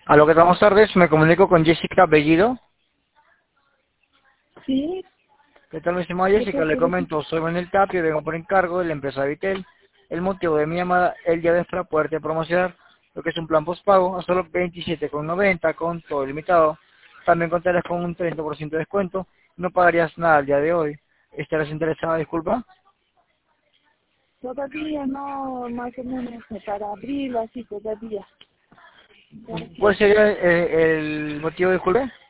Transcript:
A lo que damos tardes, me comunico con Jessica Bellido. Sí, ¿Qué tal, mi estimada ¿de Jessica? Le parte de qué? comento, soy Manuel Tapio, vengo por encargo de la empresa Vitel. El motivo de mi llamada el día de hoy es para poderte promocionar lo que es un plan postpago a solo 27,90 con todo ilimitado. También contarás con un 30% de descuento. No pagarías nada al día de hoy. ¿Estarás interesada, disculpa? Todavía no, más o menos para abril, así todavía. ¿Cuál Gracias. sería el motivo, disculpe?